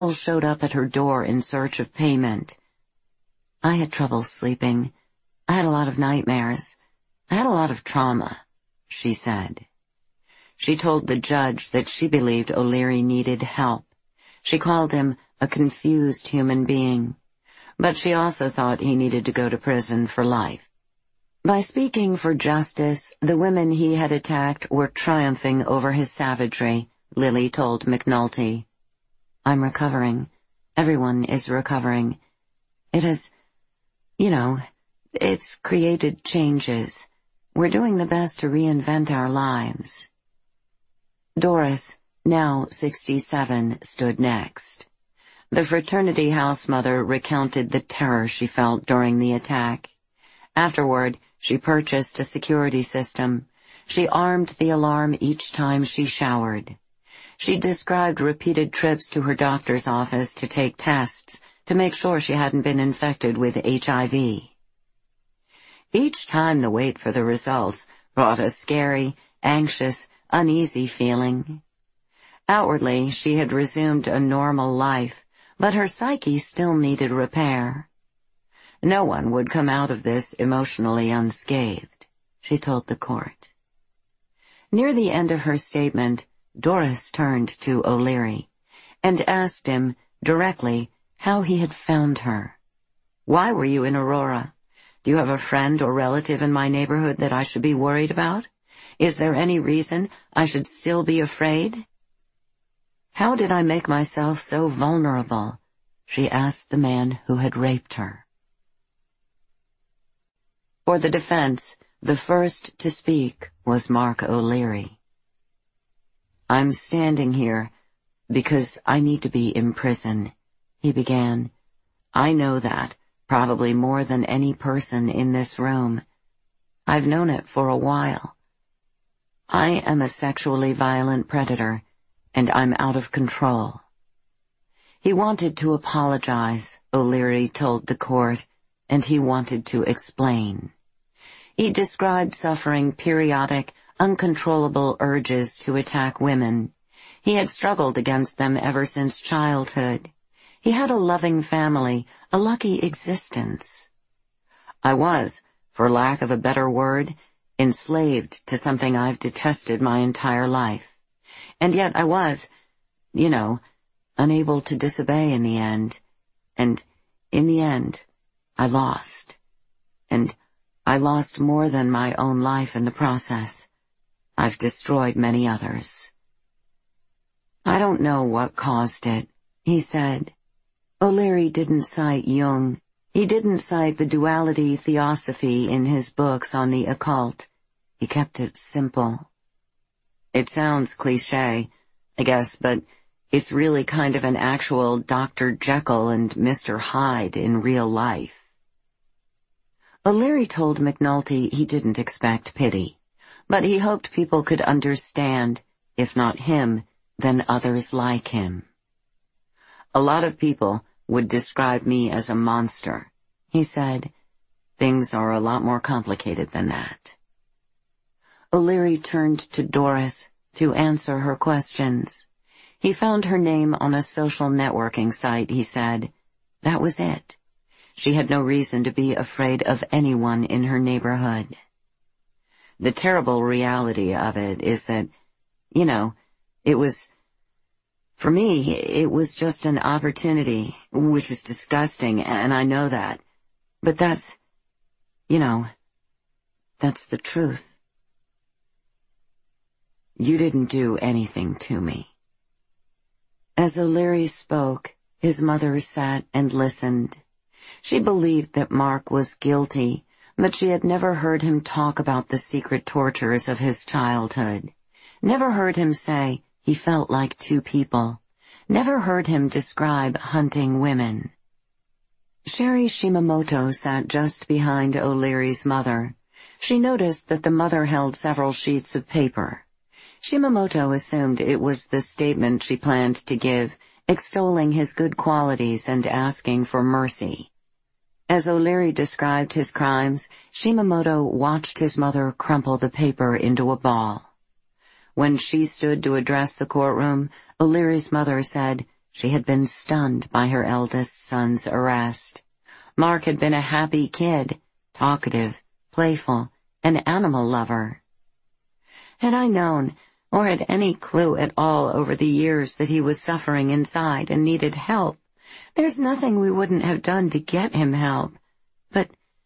showed up at her door in search of payment. I had trouble sleeping. I had a lot of nightmares. I had a lot of trauma, she said. She told the judge that she believed O'Leary needed help. She called him a confused human being, but she also thought he needed to go to prison for life. By speaking for justice, the women he had attacked were triumphing over his savagery, Lily told McNulty. I'm recovering. Everyone is recovering. It has, it's created changes. We're doing the best to reinvent our lives. Doris, now 67, stood next. The fraternity house mother recounted the terror she felt during the attack. Afterward, she purchased a security system. She armed the alarm each time she showered. She described repeated trips to her doctor's office to take tests to make sure she hadn't been infected with HIV. Each time the wait for the results brought a scary, anxious, uneasy feeling. Outwardly, she had resumed a normal life, but her psyche still needed repair. No one would come out of this emotionally unscathed, she told the court. Near the end of her statement, Doris turned to O'Leary and asked him directly how he had found her. Why were you in Aurora? Do you have a friend or relative in my neighborhood that I should be worried about? Is there any reason I should still be afraid? How did I make myself so vulnerable? She asked the man who had raped her. For the defense, the first to speak was Mark O'Leary. I'm standing here because I need to be in prison, he began. I know that, probably more than any person in this room. I've known it for a while. I am a sexually violent predator, and I'm out of control. He wanted to apologize, O'Leary told the court, and he wanted to explain. He described suffering periodic, uncontrollable urges to attack women. He had struggled against them ever since childhood. He had a loving family, a lucky existence. I was, for lack of a better word, enslaved to something I've detested my entire life. And yet I was, unable to disobey in the end. And in the end, I lost. And I lost more than my own life in the process. I've destroyed many others. I don't know what caused it, he said. O'Leary didn't cite Jung. He didn't cite the duality theosophy in his books on the occult. He kept it simple. It sounds cliché, I guess, but it's really kind of an actual Dr. Jekyll and Mr. Hyde in real life. O'Leary told McNulty he didn't expect pity, but he hoped people could understand, if not him, then others like him. A lot of people would describe me as a monster, he said. Things are a lot more complicated than that. O'Leary turned to Doris to answer her questions. He found her name on a social networking site, he said. That was it. She had no reason to be afraid of anyone in her neighborhood. The terrible reality of it is that, for me, it was just an opportunity, which is disgusting, and I know that. But that's the truth. You didn't do anything to me. As O'Leary spoke, his mother sat and listened. She believed that Mark was guilty, but she had never heard him talk about the secret tortures of his childhood. Never heard him say he felt like two people. Never heard him describe hunting women. Sherry Shimamoto sat just behind O'Leary's mother. She noticed that the mother held several sheets of paper. Shimamoto assumed it was the statement she planned to give, extolling his good qualities and asking for mercy. As O'Leary described his crimes, Shimamoto watched his mother crumple the paper into a ball. When she stood to address the courtroom, O'Leary's mother said, She had been stunned by her eldest son's arrest. Mark had been a happy kid, talkative, playful, an animal lover. Had I known, or had any clue at all over the years that he was suffering inside and needed help, there's nothing we wouldn't have done to get him help. But,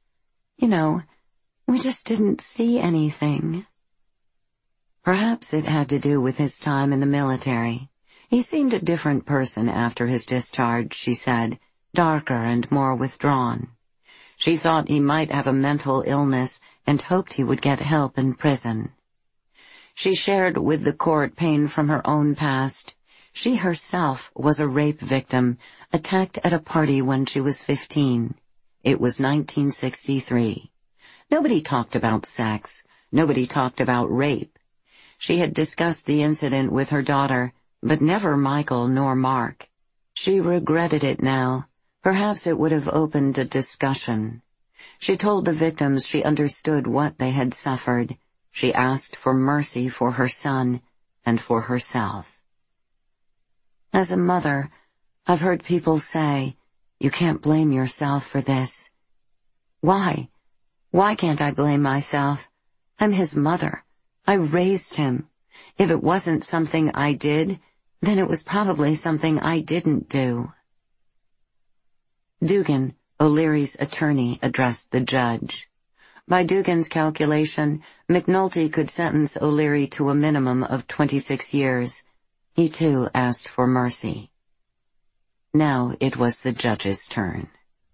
we just didn't see anything. Perhaps it had to do with his time in the military. He seemed a different person after his discharge, she said, darker and more withdrawn. She thought he might have a mental illness and hoped he would get help in prison. She shared with the court pain from her own past. She herself was a rape victim, attacked at a party when she was 15. It was 1963. Nobody talked about sex. Nobody talked about rape. She had discussed the incident with her daughter, but never Michael nor Mark. She regretted it now. Perhaps it would have opened a discussion. She told the victims she understood what they had suffered. She asked for mercy for her son and for herself. As a mother, I've heard people say, "You can't blame yourself for this." Why? Why can't I blame myself? I'm his mother. I raised him. If it wasn't something I did, then it was probably something I didn't do. Dugan, O'Leary's attorney, addressed the judge. By Dugan's calculation, McNulty could sentence O'Leary to a minimum of 26 years. He too asked for mercy. Now it was the judge's turn.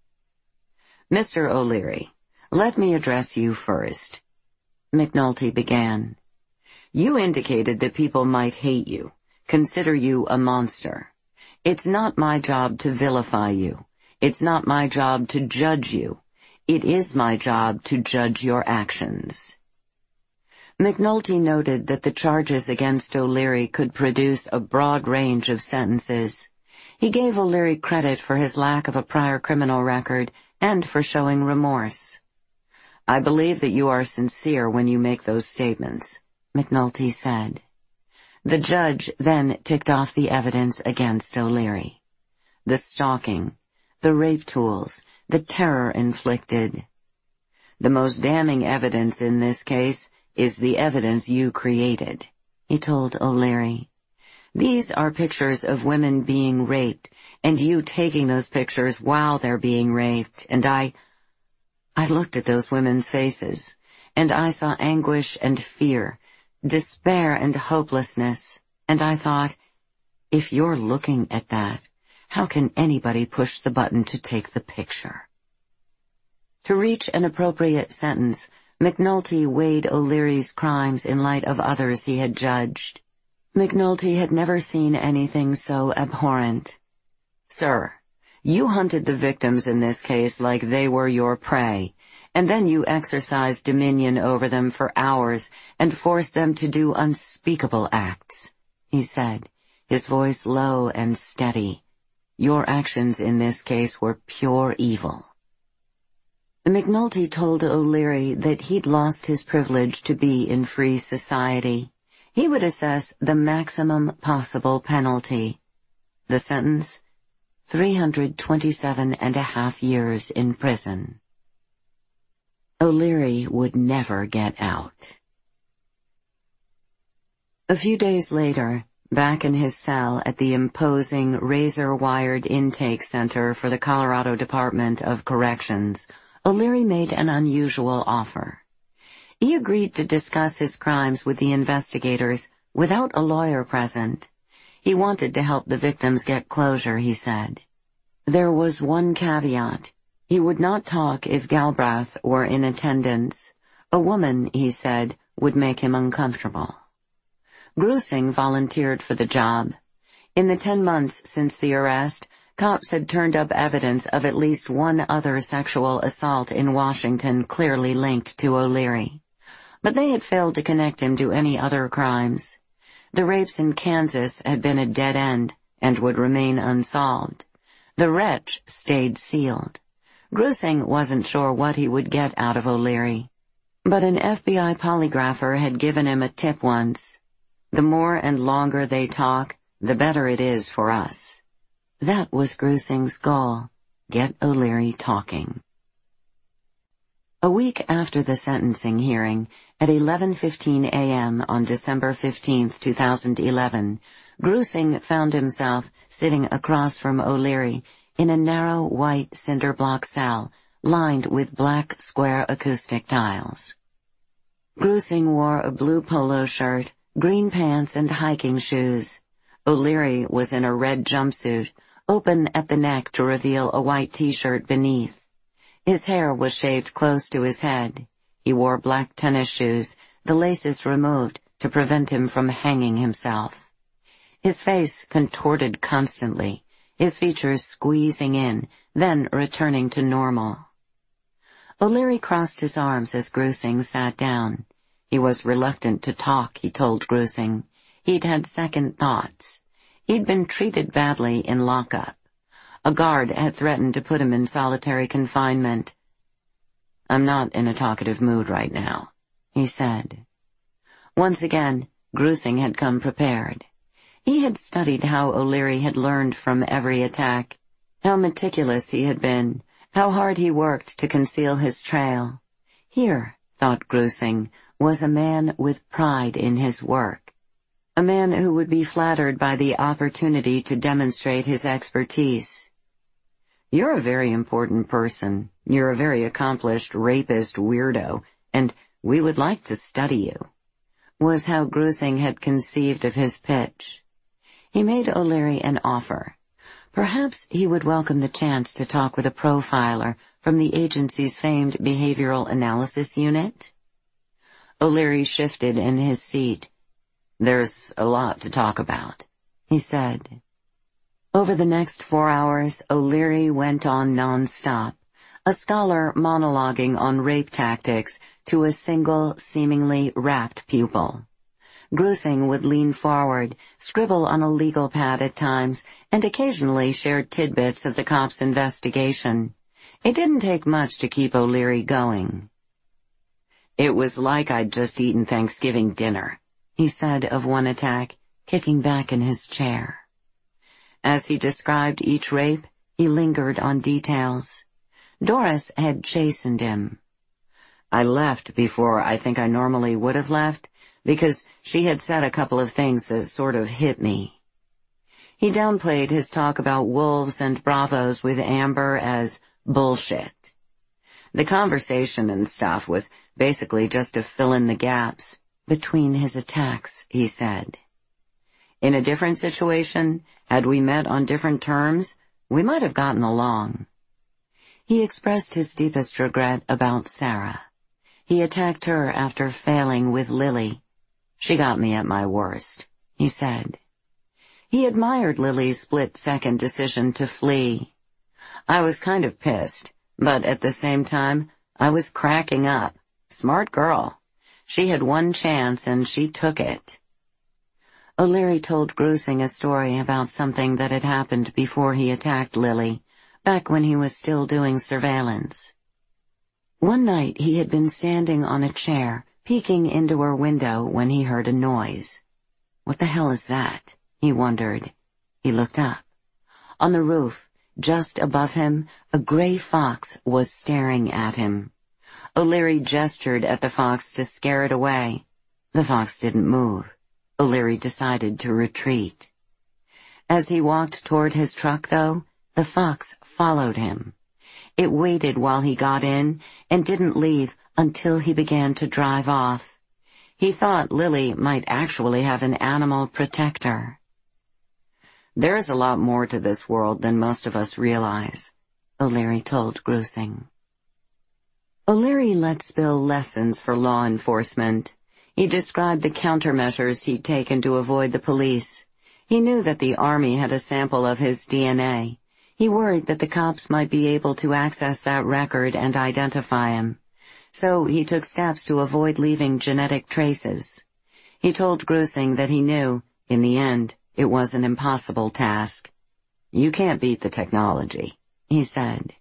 "Mr. O'Leary, let me address you first." McNulty began. "You indicated that people might hate you, consider you a monster. It's not my job to vilify you. It's not my job to judge you. It is my job to judge your actions." McNulty noted that the charges against O'Leary could produce a broad range of sentences. He gave O'Leary credit for his lack of a prior criminal record and for showing remorse. "I believe that you are sincere when you make those statements," McNulty said. The judge then ticked off the evidence against O'Leary. The stalking, the rape tools, the terror inflicted. "The most damning evidence in this case is the evidence you created," he told O'Leary. "These are pictures of women being raped, and you taking those pictures while they're being raped, and I looked at those women's faces, and I saw anguish and fear, despair and hopelessness, and I thought, if you're looking at that, how can anybody push the button to take the picture?" To reach an appropriate sentence, McNulty weighed O'Leary's crimes in light of others he had judged. McNulty had never seen anything so abhorrent. "Sir, you hunted the victims in this case like they were your prey, and then you exercised dominion over them for hours and forced them to do unspeakable acts," he said, his voice low and steady. "Your actions in this case were pure evil." McNulty told O'Leary that he'd lost his privilege to be in free society. He would assess the maximum possible penalty. The sentence, 327.5 years in prison. O'Leary would never get out. A few days later, back in his cell at the imposing razor-wired intake center for the Colorado Department of Corrections, O'Leary made an unusual offer. He agreed to discuss his crimes with the investigators without a lawyer present. He wanted to help the victims get closure, he said. There was one caveat. He would not talk if Galbraith were in attendance. A woman, he said, would make him uncomfortable. Grusing volunteered for the job. In the 10 months since the arrest, cops had turned up evidence of at least one other sexual assault in Washington clearly linked to O'Leary. But they had failed to connect him to any other crimes. The rapes in Kansas had been a dead end and would remain unsolved. The wretch stayed sealed. Grusing wasn't sure what he would get out of O'Leary. But an FBI polygrapher had given him a tip once. The more and longer they talk, the better it is for us. That was Grusing's goal: get O'Leary talking. A week after the sentencing hearing, at 11:15 a.m. on December 15, 2011, Grusing found himself sitting across from O'Leary in a narrow white cinder block cell lined with black square acoustic tiles. Grusing wore a blue polo shirt, green pants, and hiking shoes. O'Leary was in a red jumpsuit, open at the neck to reveal a white t-shirt beneath. His hair was shaved close to his head. He wore black tennis shoes, the laces removed to prevent him from hanging himself. His face contorted constantly, his features squeezing in, then returning to normal. O'Leary crossed his arms as Grusing sat down. He was reluctant to talk, he told Grusing. He'd had second thoughts. He'd been treated badly in lockup. A guard had threatened to put him in solitary confinement. "I'm not in a talkative mood right now," he said. Once again, Grusing had come prepared. He had studied how O'Leary had learned from every attack, how meticulous he had been, how hard he worked to conceal his trail. Here, thought Grusing, was a man with pride in his work. A man who would be flattered by the opportunity to demonstrate his expertise. "You're a very important person. You're a very accomplished rapist weirdo, and we would like to study you," was how Grusing had conceived of his pitch. He made O'Leary an offer. Perhaps he would welcome the chance to talk with a profiler from the agency's famed behavioral analysis unit. O'Leary shifted in his seat. "There's a lot to talk about," he said. Over the next 4 hours, O'Leary went on non-stop, a scholar monologuing on rape tactics to a single, seemingly rapt pupil. Grusing would lean forward, scribble on a legal pad at times, and occasionally share tidbits of the cops' investigation. It didn't take much to keep O'Leary going. "It was like I'd just eaten Thanksgiving dinner," he said of one attack, kicking back in his chair. As he described each rape, he lingered on details. Doris had chastened him. "I left before I think I normally would have left, because she had said a couple of things that sort of hit me." He downplayed his talk about wolves and bravos with Amber as bullshit. The conversation and stuff was basically just to fill in the gaps between his attacks, he said. In a different situation, had we met on different terms, we might have gotten along. He expressed his deepest regret about Sarah. He attacked her after failing with Lily. "She got me at my worst," he said. He admired Lily's split-second decision to flee. "I was kind of pissed, but at the same time, I was cracking up. Smart girl. She had one chance and she took it." O'Leary told Grusing a story about something that had happened before he attacked Lily, back when he was still doing surveillance. One night he had been standing on a chair, peeking into her window when he heard a noise. "What the hell is that?" he wondered. He looked up. On the roof, just above him, a gray fox was staring at him. O'Leary gestured at the fox to scare it away. The fox didn't move. O'Leary decided to retreat. As he walked toward his truck, though, the fox followed him. It waited while he got in and didn't leave until he began to drive off. He thought Lily might actually have an animal protector. "There's a lot more to this world than most of us realize," O'Leary told Grusing. O'Leary let spill lessons for law enforcement. He described the countermeasures he'd taken to avoid the police. He knew that the Army had a sample of his DNA. He worried that the cops might be able to access that record and identify him. So he took steps to avoid leaving genetic traces. He told Grusing that he knew, in the end, it was an impossible task. "You can't beat the technology," he said.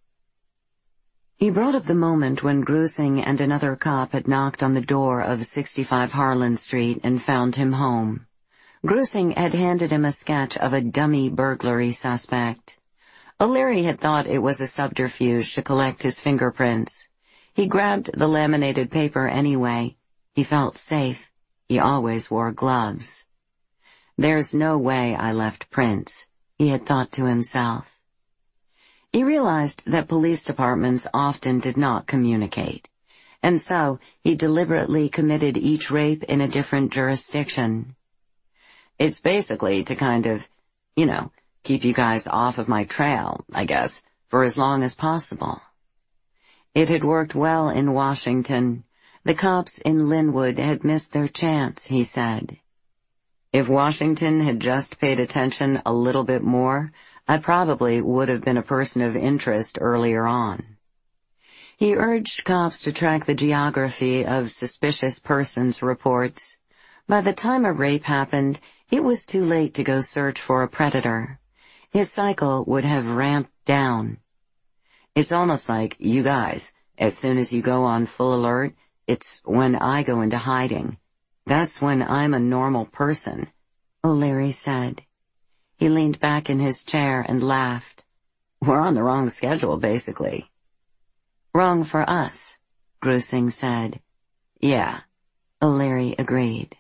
He brought up the moment when Grusing and another cop had knocked on the door of 65 Harlan Street and found him home. Grusing had handed him a sketch of a dummy burglary suspect. O'Leary had thought it was a subterfuge to collect his fingerprints. He grabbed the laminated paper anyway. He felt safe. He always wore gloves. "There's no way I left prints," he had thought to himself. He realized that police departments often did not communicate, and so he deliberately committed each rape in a different jurisdiction. "It's basically to kind of, keep you guys off of my trail, I guess, for as long as possible." It had worked well in Washington. The cops in Linwood had missed their chance, he said. "If Washington had just paid attention a little bit more, I probably would have been a person of interest earlier on." He urged cops to track the geography of suspicious persons reports. By the time a rape happened, it was too late to go search for a predator. His cycle would have ramped down. "It's almost like you guys, as soon as you go on full alert, it's when I go into hiding. That's when I'm a normal person," O'Leary said. He leaned back in his chair and laughed. "We're on the wrong schedule, basically." "Wrong for us," Grusing said. "Yeah," O'Leary agreed.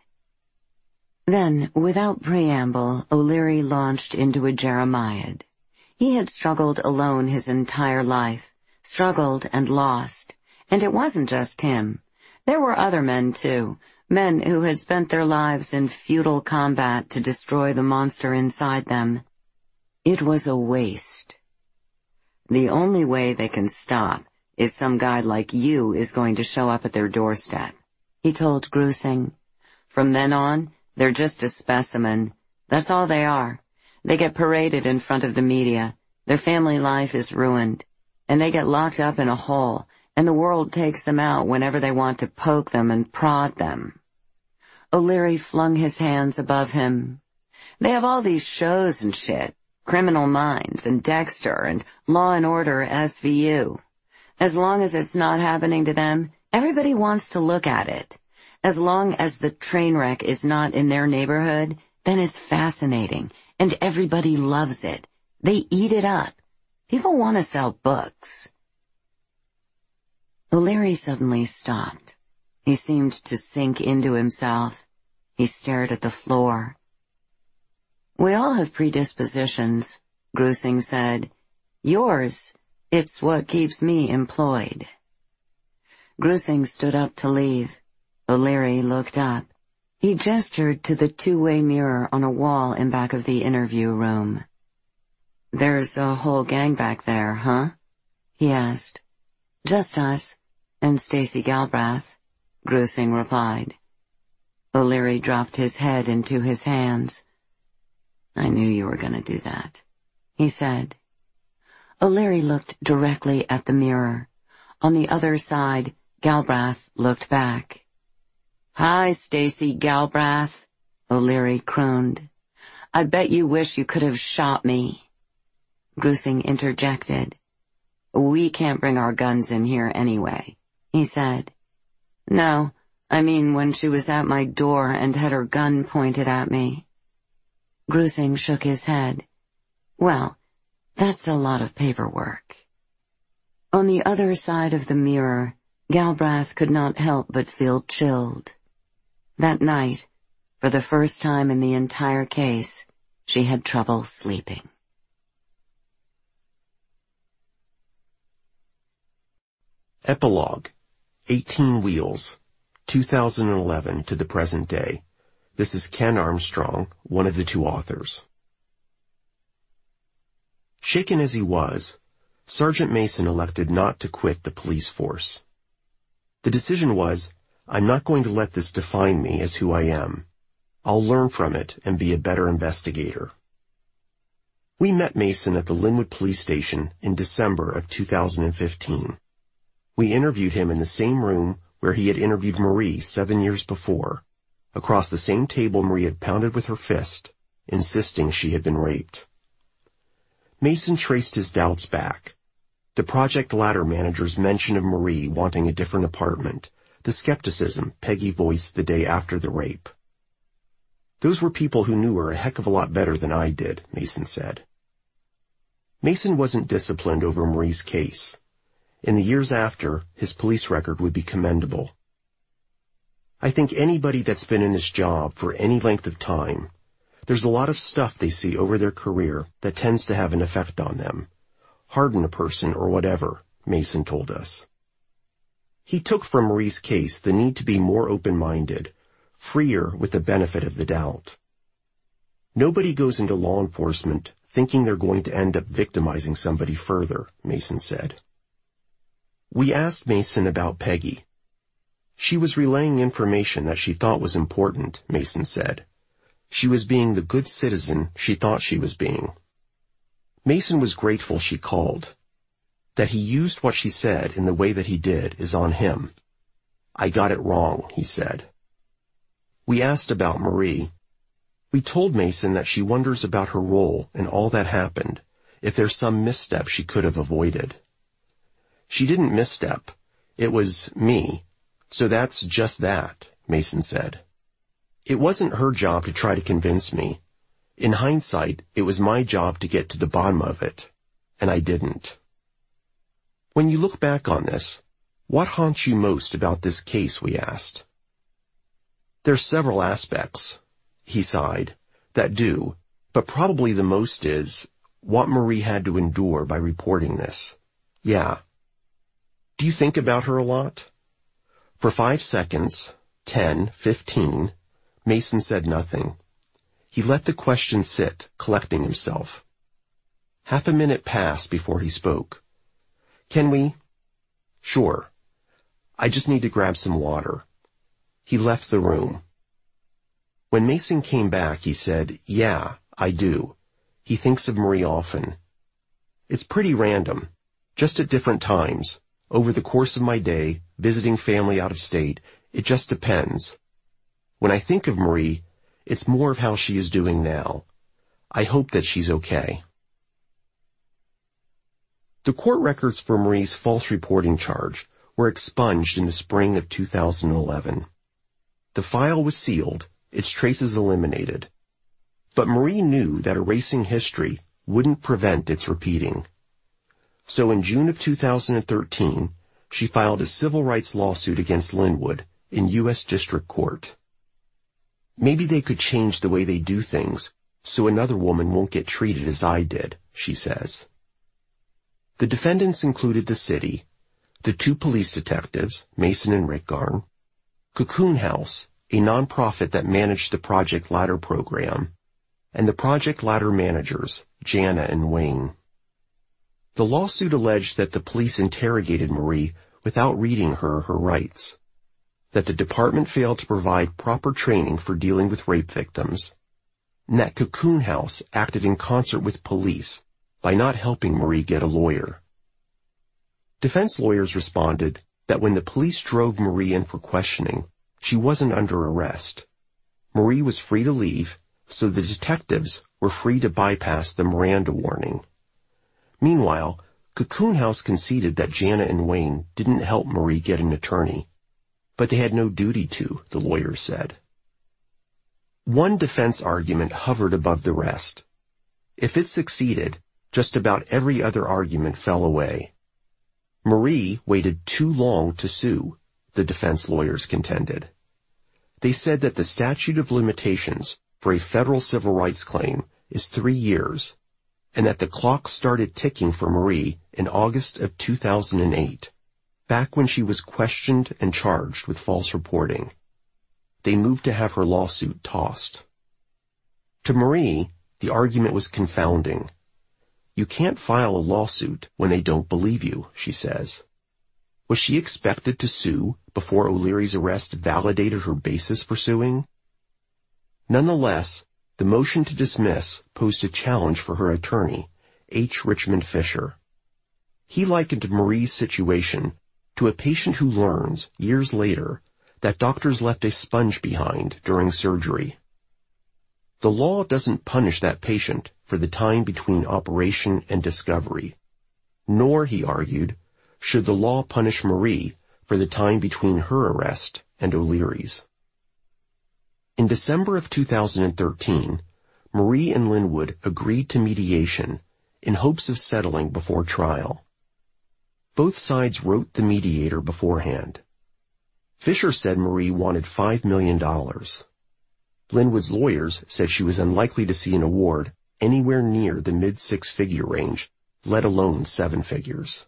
Then, without preamble, O'Leary launched into a jeremiad. He had struggled alone his entire life, struggled and lost, and it wasn't just him. There were other men, too, men who had spent their lives in futile combat to destroy the monster inside them. It was a waste. "The only way they can stop is some guy like you is going to show up at their doorstep," he told Grusing. "From then on, they're just a specimen. That's all they are. They get paraded in front of the media. Their family life is ruined. And they get locked up in a hole, and the world takes them out whenever they want to poke them and prod them." O'Leary flung his hands above him. "They have all these shows and shit. Criminal Minds and Dexter and Law and Order SVU. As long as it's not happening to them, everybody wants to look at it. As long as the train wreck is not in their neighborhood, then it's fascinating, and everybody loves it. They eat it up. People want to sell books." O'Leary suddenly stopped. He seemed to sink into himself. He stared at the floor. "We all have predispositions," Grusing said. "Yours, it's what keeps me employed." Grusing stood up to leave. O'Leary looked up. He gestured to the two-way mirror on a wall in back of the interview room. "There's a whole gang back there, huh?" he asked. "Just us, and Stacy Galbraith," Grusing replied. O'Leary dropped his head into his hands. "I knew you were going to do that," he said. O'Leary looked directly at the mirror. On the other side, Galbraith looked back. "Hi, Stacy Galbraith," O'Leary crooned. "I bet you wish you could have shot me." Grusing interjected. "We can't bring our guns in here anyway," he said. "No, I mean when she was at my door and had her gun pointed at me." Grusing shook his head. "Well, that's a lot of paperwork." On the other side of the mirror, Galbraith could not help but feel chilled. That night, for the first time in the entire case, she had trouble sleeping. Epilogue. 18 Wheels. 2011 to the present day. This is Ken Armstrong, one of the two authors. Shaken as he was, Sergeant Mason elected not to quit the police force. The decision was, I'm not going to let this define me as who I am. I'll learn from it and be a better investigator. We met Mason at the Linwood Police Station in December of 2015. We interviewed him in the same room where he had interviewed Marie 7 years before, across the same table Marie had pounded with her fist, insisting she had been raped. Mason traced his doubts back. The Project Ladder manager's mention of Marie wanting a different apartment, the skepticism Peggy voiced the day after the rape. Those were people who knew her a heck of a lot better than I did, Mason said. Mason wasn't disciplined over Marie's case. In the years after, his police record would be commendable. I think anybody that's been in this job for any length of time, there's a lot of stuff they see over their career that tends to have an effect on them, harden a person or whatever, Mason told us. He took from Marie's case the need to be more open-minded, freer with the benefit of the doubt. Nobody goes into law enforcement thinking they're going to end up victimizing somebody further, Mason said. We asked Mason about Peggy. She was relaying information that she thought was important, Mason said. She was being the good citizen she thought she was being. Mason was grateful she called. That he used what she said in the way that he did is on him. I got it wrong, he said. We asked about Marie. We told Mason that she wonders about her role in all that happened, if there's some misstep she could have avoided. She didn't misstep. It was me. So that's just that, Mason said. It wasn't her job to try to convince me. In hindsight, it was my job to get to the bottom of it, and I didn't. When you look back on this, what haunts you most about this case, we asked. There's several aspects, he sighed, that do, but probably the most is what Marie had to endure by reporting this. Yeah. Do you think about her a lot? For 5 seconds, 10, 15, Mason said nothing. He let the question sit, collecting himself. Half a minute passed before he spoke. Can we? Sure. I just need to grab some water. He left the room. When Mason came back, he said, yeah, I do. He thinks of Marie often. It's pretty random, just at different times. Over the course of my day, visiting family out of state, it just depends. When I think of Marie, it's more of how she is doing now. I hope that she's okay. The court records for Marie's false reporting charge were expunged in the spring of 2011. The file was sealed, its traces eliminated. But Marie knew that erasing history wouldn't prevent its repeating. So in June of 2013, she filed a civil rights lawsuit against Linwood in U.S. District Court. Maybe they could change the way they do things so another woman won't get treated as I did, she says. The defendants included the city, the 2 police detectives, Mason and Rick Garn, Cocoon House, a nonprofit that managed the Project Ladder program, and the Project Ladder managers, Jana and Wayne. The lawsuit alleged that the police interrogated Marie without reading her rights, that the department failed to provide proper training for dealing with rape victims, and that Cocoon House acted in concert with police by not helping Marie get a lawyer. Defense lawyers responded that when the police drove Marie in for questioning, she wasn't under arrest. Marie was free to leave, so the detectives were free to bypass the Miranda warning. Meanwhile, Cocoon House conceded that Jana and Wayne didn't help Marie get an attorney, but they had no duty to, the lawyers said. One defense argument hovered above the rest. If it succeeded, just about every other argument fell away. Marie waited too long to sue, the defense lawyers contended. They said that the statute of limitations for a federal civil rights claim is 3 years, and that the clock started ticking for Marie in August of 2008, back when she was questioned and charged with false reporting. They moved to have her lawsuit tossed. To Marie, the argument was confounding. You can't file a lawsuit when they don't believe you, she says. Was she expected to sue before O'Leary's arrest validated her basis for suing? Nonetheless, the motion to dismiss posed a challenge for her attorney, H. Richmond Fisher. He likened Marie's situation to a patient who learns, years later, that doctors left a sponge behind during surgery. The law doesn't punish that patient for the time between operation and discovery, nor, he argued, should the law punish Marie for the time between her arrest and O'Leary's. In December of 2013, Marie and Linwood agreed to mediation in hopes of settling before trial. Both sides wrote the mediator beforehand. Fisher said Marie wanted $5 million. Linwood's lawyers said she was unlikely to see an award anywhere near the mid-six-figure range, let alone seven figures.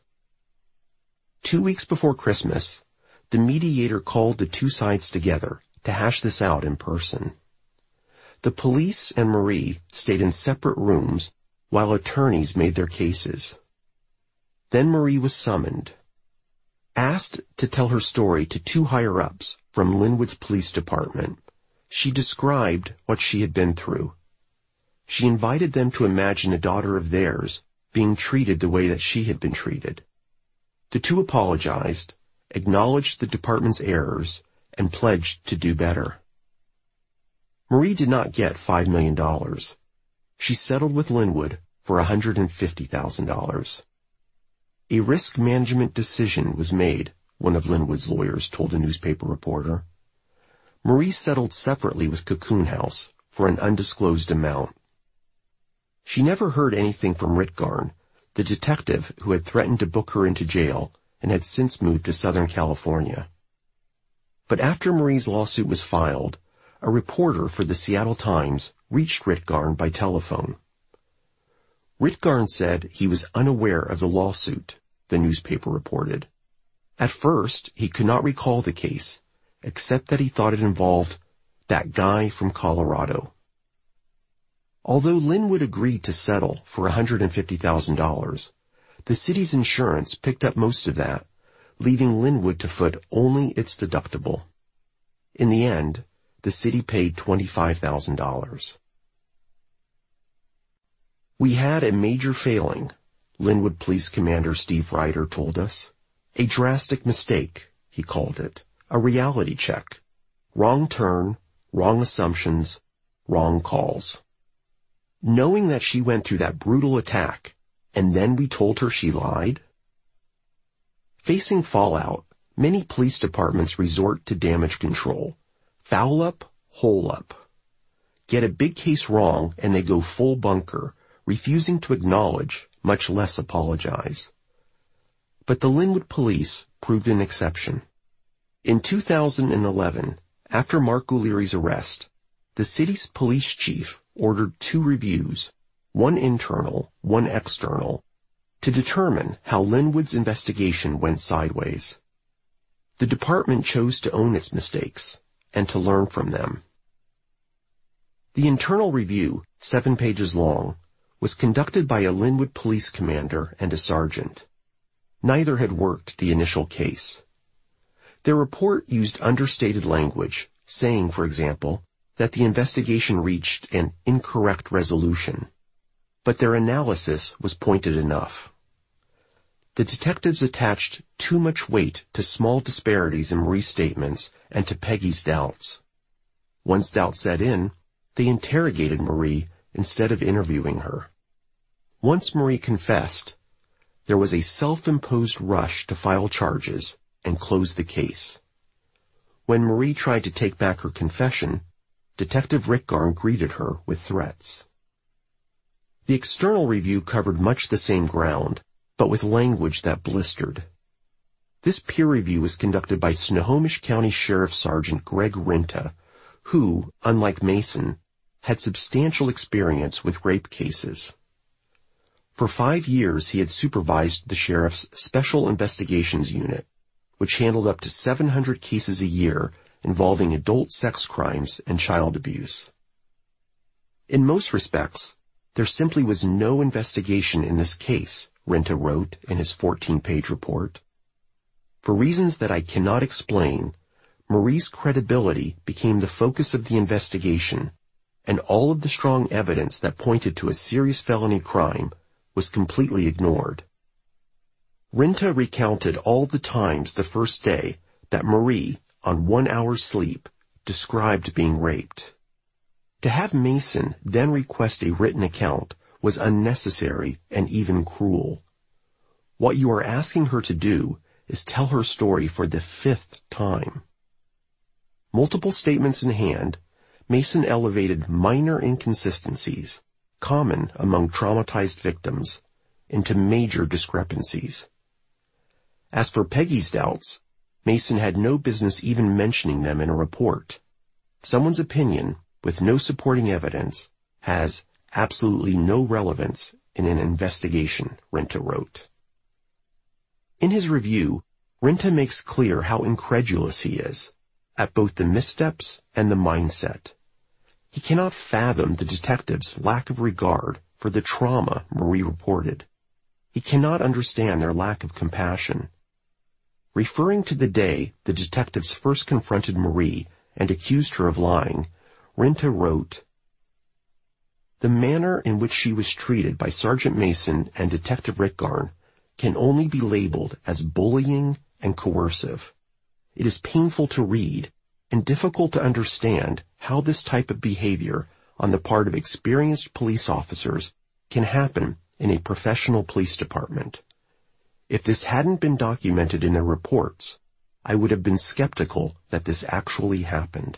2 weeks before Christmas, the mediator called the two sides together to hash this out in person. The police and Marie stayed in separate rooms while attorneys made their cases. Then Marie was summoned. Asked to tell her story to two higher-ups from Linwood's police department, she described what she had been through. She invited them to imagine a daughter of theirs being treated the way that she had been treated. The two apologized, acknowledged the department's errors, and pledged to do better. Marie did not get $5 million. She settled with Linwood for $150,000. A risk management decision was made, one of Linwood's lawyers told a newspaper reporter. Marie settled separately with Cocoon House for an undisclosed amount. She never heard anything from Ritgarn, the detective who had threatened to book her into jail and had since moved to Southern California. But after Marie's lawsuit was filed, a reporter for the Seattle Times reached Ritgarn by telephone. Ritgarn said he was unaware of the lawsuit, the newspaper reported. At first, he could not recall the case, except that he thought it involved that guy from Colorado. Although Linwood agreed to settle for $150,000, the city's insurance picked up most of that, leaving Linwood to foot only its deductible. In the end, the city paid $25,000. We had a major failing, Linwood Police Commander Steve Ryder told us. A drastic mistake, he called it. A reality check. Wrong turn, wrong assumptions, wrong calls. Knowing that she went through that brutal attack, and then we told her she lied? Facing fallout, many police departments resort to damage control. Foul up, hole up. Get a big case wrong and they go full bunker, refusing to acknowledge, much less apologize. But the Linwood police proved an exception. In 2011, after Mark O'Leary's arrest, the city's police chief ordered 2 reviews, one internal, one external, to determine how Linwood's investigation went sideways. The department chose to own its mistakes and to learn from them. The internal review, 7 pages long, was conducted by a Linwood police commander and a sergeant. Neither had worked the initial case. Their report used understated language, saying, for example, that the investigation reached an incorrect resolution. But their analysis was pointed enough. The detectives attached too much weight to small disparities in Marie's statements and to Peggy's doubts. Once doubt set in, they interrogated Marie instead of interviewing her. Once Marie confessed, there was a self-imposed rush to file charges and close the case. When Marie tried to take back her confession, Detective Ritgarn greeted her with threats. The external review covered much the same ground, but with language that blistered. This peer review was conducted by Snohomish County Sheriff Sergeant Greg Rinta, who, unlike Mason, had substantial experience with rape cases. For 5 years he had supervised the sheriff's Special Investigations Unit, which handled up to 700 cases a year involving adult sex crimes and child abuse. In most respects, there simply was no investigation in this case, Rinta wrote in his 14-page report. For reasons that I cannot explain, Marie's credibility became the focus of the investigation, and all of the strong evidence that pointed to a serious felony crime was completely ignored. Rinta recounted all the times the first day that Marie, on 1 hour's sleep, described being raped. To have Mason then request a written account was unnecessary and even cruel. What you are asking her to do is tell her story for the 5th time. Multiple statements in hand, Mason elevated minor inconsistencies, common among traumatized victims, into major discrepancies. As for Peggy's doubts, Mason had no business even mentioning them in a report. Someone's opinion, with no supporting evidence, has absolutely no relevance in an investigation, Rinta wrote. In his review, Rinta makes clear how incredulous he is, at both the missteps and the mindset. He cannot fathom the detectives' lack of regard for the trauma Marie reported. He cannot understand their lack of compassion. Referring to the day the detectives first confronted Marie and accused her of lying, Rinta wrote, "The manner in which she was treated by Sergeant Mason and Detective Ritgarn can only be labeled as bullying and coercive. It is painful to read and difficult to understand how this type of behavior on the part of experienced police officers can happen in a professional police department. If this hadn't been documented in their reports, I would have been skeptical that this actually happened."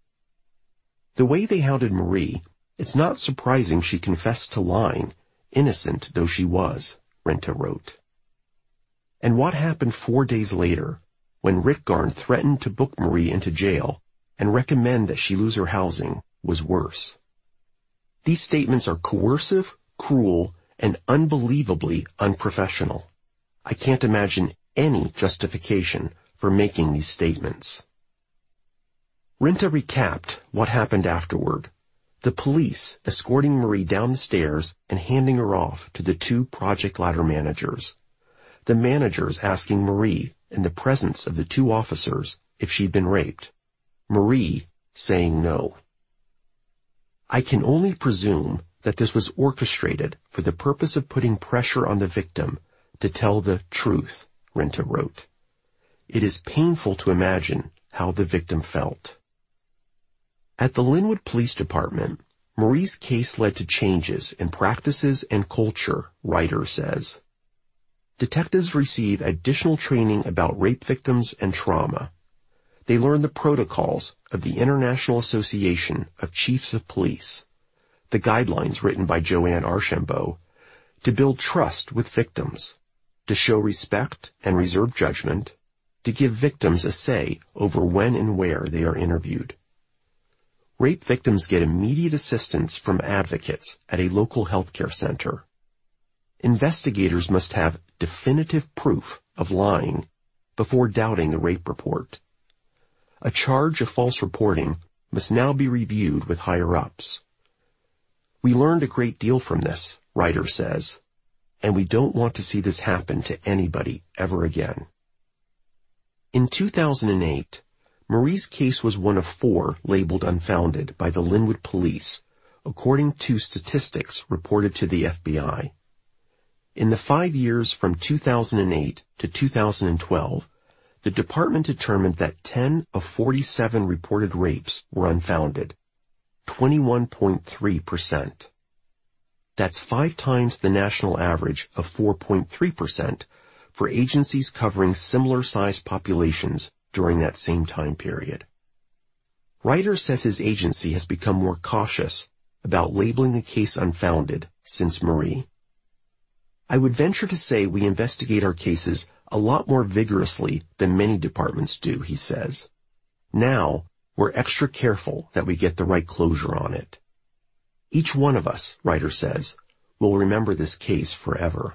The way they hounded Marie, it's not surprising she confessed to lying, innocent though she was, Rinta wrote. And what happened 4 days later, when Ritgarn threatened to book Marie into jail and recommend that she lose her housing, was worse. These statements are coercive, cruel, and unbelievably unprofessional. I can't imagine any justification for making these statements. Rinta recapped what happened afterward. The police escorting Marie down the stairs and handing her off to the 2 project ladder managers. The managers asking Marie, in the presence of the 2 officers, if she'd been raped. Marie saying no. I can only presume that this was orchestrated for the purpose of putting pressure on the victim to tell the truth, Rinta wrote. It is painful to imagine how the victim felt. At the Linwood Police Department, Marie's case led to changes in practices and culture, Ryder says. Detectives receive additional training about rape victims and trauma. They learn the protocols of the International Association of Chiefs of Police, the guidelines written by Joanne Archambault, to build trust with victims, to show respect and reserve judgment, to give victims a say over when and where they are interviewed. Rape victims get immediate assistance from advocates at a local healthcare center. Investigators must have definitive proof of lying before doubting the rape report. A charge of false reporting must now be reviewed with higher-ups. We learned a great deal from this, Ryder says, and we don't want to see this happen to anybody ever again. In 2008, Marie's case was one of 4 labeled unfounded by the Linwood Police, according to statistics reported to the FBI. In the 5 years from 2008 to 2012, the department determined that 10 of 47 reported rapes were unfounded, 21.3%. That's 5 times the national average of 4.3% for agencies covering similar-sized populations during that same time period. Ryder says his agency has become more cautious about labeling a case unfounded since Marie. I would venture to say we investigate our cases a lot more vigorously than many departments do, he says. Now, we're extra careful that we get the right closure on it. Each one of us, Ryder says, will remember this case forever.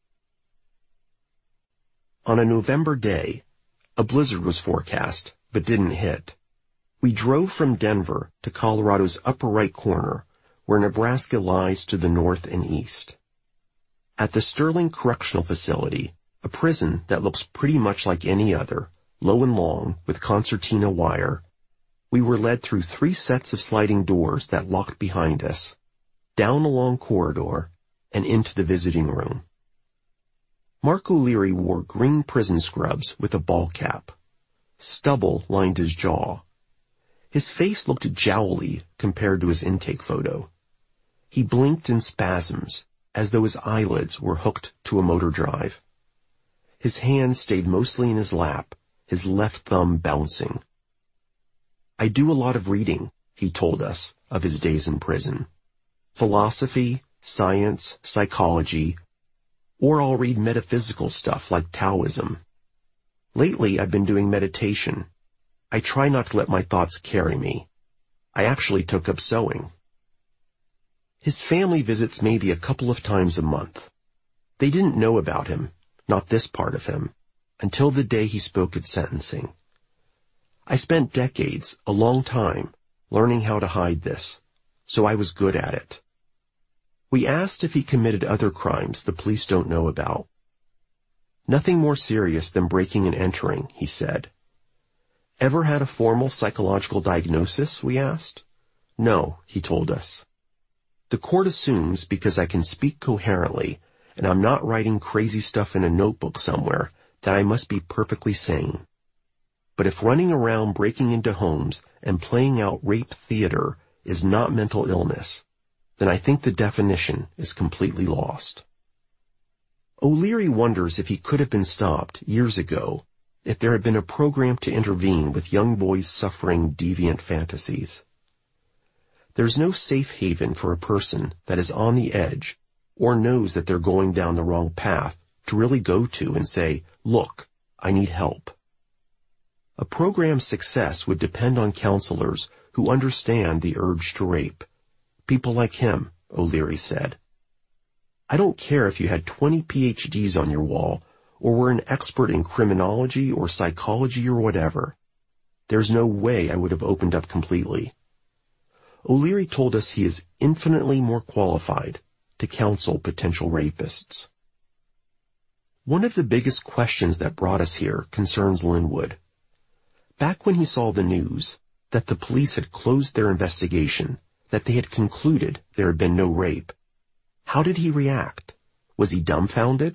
On a November day, a blizzard was forecast, but didn't hit. We drove from Denver to Colorado's upper right corner, where Nebraska lies to the north and east. At the Sterling Correctional Facility, a prison that looks pretty much like any other, low and long, with concertina wire, we were led through 3 sets of sliding doors that locked behind us, down a long corridor, and into the visiting room. Mark O'Leary wore green prison scrubs with a ball cap. Stubble lined his jaw. His face looked jowly compared to his intake photo. He blinked in spasms, as though his eyelids were hooked to a motor drive. His hand stayed mostly in his lap, his left thumb bouncing. I do a lot of reading, he told us, of his days in prison. Philosophy, science, psychology, or I'll read metaphysical stuff like Taoism. Lately, I've been doing meditation. I try not to let my thoughts carry me. I actually took up sewing. His family visits maybe a couple of times a month. They didn't know about him, not this part of him, until the day he spoke at sentencing. I spent decades, a long time, learning how to hide this, so I was good at it. We asked if he committed other crimes the police don't know about. Nothing more serious than breaking and entering, he said. Ever had a formal psychological diagnosis, we asked? No, he told us. The court assumes because I can speak coherently and I'm not writing crazy stuff in a notebook somewhere that I must be perfectly sane. But if running around breaking into homes and playing out rape theater is not mental illness, then I think the definition is completely lost. O'Leary wonders if he could have been stopped years ago if there had been a program to intervene with young boys suffering deviant fantasies. There's no safe haven for a person that is on the edge or knows that they're going down the wrong path to really go to and say, look, I need help. A program's success would depend on counselors who understand the urge to rape. People like him, O'Leary said. I don't care if you had 20 PhDs on your wall or were an expert in criminology or psychology or whatever. There's no way I would have opened up completely. O'Leary told us he is infinitely more qualified to counsel potential rapists. One of the biggest questions that brought us here concerns Linwood. Back when he saw the news that the police had closed their investigation, that they had concluded there had been no rape, how did he react? Was he dumbfounded?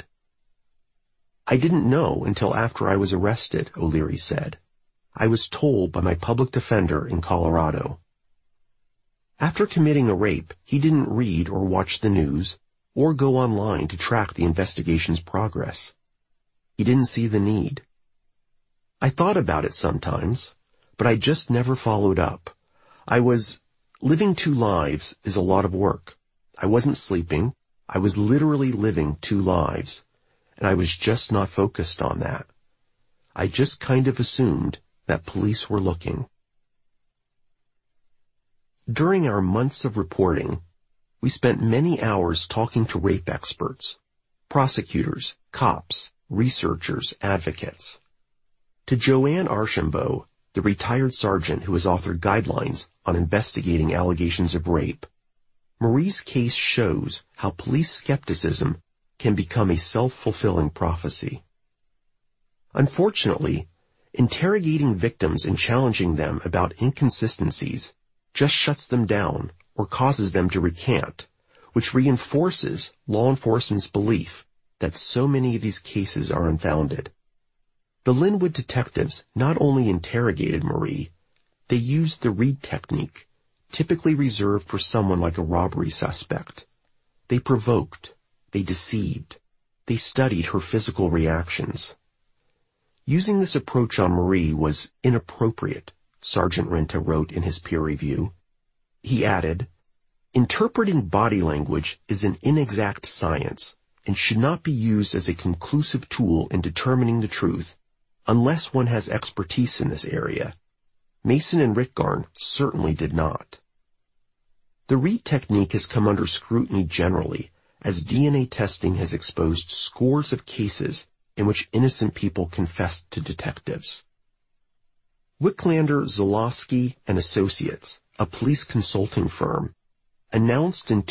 I didn't know until after I was arrested, O'Leary said. I was told by my public defender in Colorado. After committing a rape, he didn't read or watch the news or go online to track the investigation's progress. He didn't see the need. I thought about it sometimes, but I just never followed up. Living two lives is a lot of work. I wasn't sleeping. I was literally living two lives, and I was just not focused on that. I just kind of assumed that police were looking. During our months of reporting, we spent many hours talking to rape experts, prosecutors, cops, researchers, advocates. To Joanne Archambault, the retired sergeant who has authored guidelines on investigating allegations of rape, Marie's case shows how police skepticism can become a self-fulfilling prophecy. Unfortunately, interrogating victims and challenging them about inconsistencies just shuts them down or causes them to recant, which reinforces law enforcement's belief that so many of these cases are unfounded. The Linwood detectives not only interrogated Marie, they used the Reed technique, typically reserved for someone like a robbery suspect. They provoked, they deceived, they studied her physical reactions. Using this approach on Marie was inappropriate, Sergeant Renta wrote in his peer review. He added, interpreting body language is an inexact science and should not be used as a conclusive tool in determining the truth unless one has expertise in this area. Mason and Ritgarn certainly did not. The Reed technique has come under scrutiny generally, as DNA testing has exposed scores of cases in which innocent people confessed to detectives. Wicklander, Zalowski, and Associates, a police consulting firm, announced in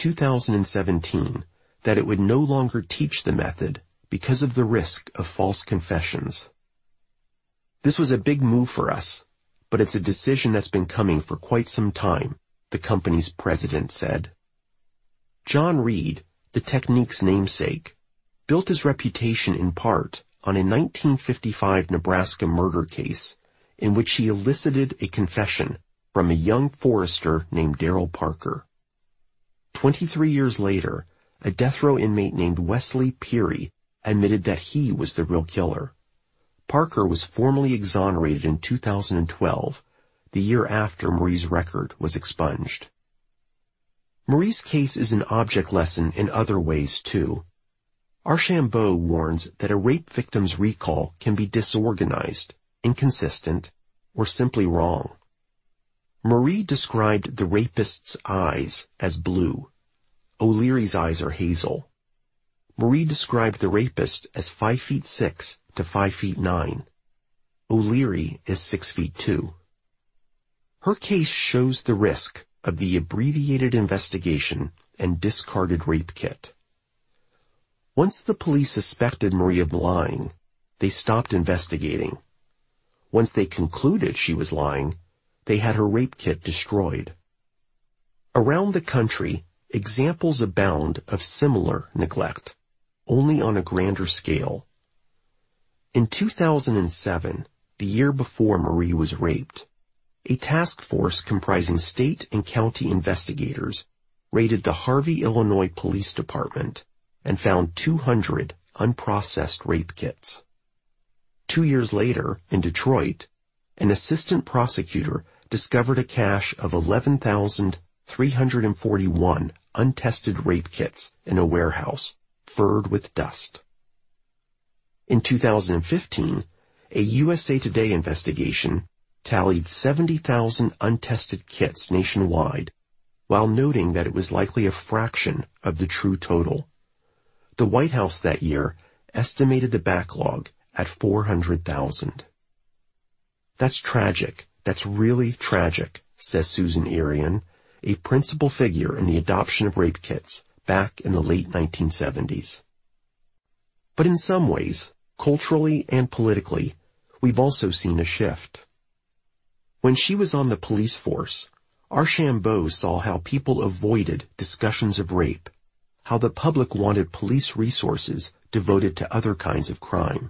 2017 that it would no longer teach the method because of the risk of false confessions. This was a big move for us, but it's a decision that's been coming for quite some time, the company's president said. John Reed, the technique's namesake, built his reputation in part on a 1955 Nebraska murder case in which he elicited a confession from a young forester named Darrell Parker. 23 years later, a death row inmate named Wesley Peary admitted that he was the real killer. Parker was formally exonerated in 2012, the year after Marie's record was expunged. Marie's case is an object lesson in other ways, too. Archambault warns that a rape victim's recall can be disorganized, inconsistent, or simply wrong. Marie described the rapist's eyes as blue. O'Leary's eyes are hazel. Marie described the rapist as 5'6" to 5'9". O'Leary is 6'2". Her case shows the risk of the abbreviated investigation and discarded rape kit. Once the police suspected Marie of lying, they stopped investigating. Once they concluded she was lying, they had her rape kit destroyed. Around the country, examples abound of similar neglect, only on a grander scale. In 2007, the year before Marie was raped, a task force comprising state and county investigators raided the Harvey, Illinois Police Department and found 200 unprocessed rape kits. 2 years later, in Detroit, an assistant prosecutor discovered a cache of 11,341 untested rape kits in a warehouse, furred with dust. In 2015, a USA Today investigation tallied 70,000 untested kits nationwide, while noting that it was likely a fraction of the true total. The White House that year estimated the backlog at 400,000. That's tragic. That's really tragic, says Susan Irian, a principal figure in the adoption of rape kits back in the late 1970s. But in some ways, culturally and politically, we've also seen a shift. When she was on the police force, Archambault saw how people avoided discussions of rape, how the public wanted police resources devoted to other kinds of crime.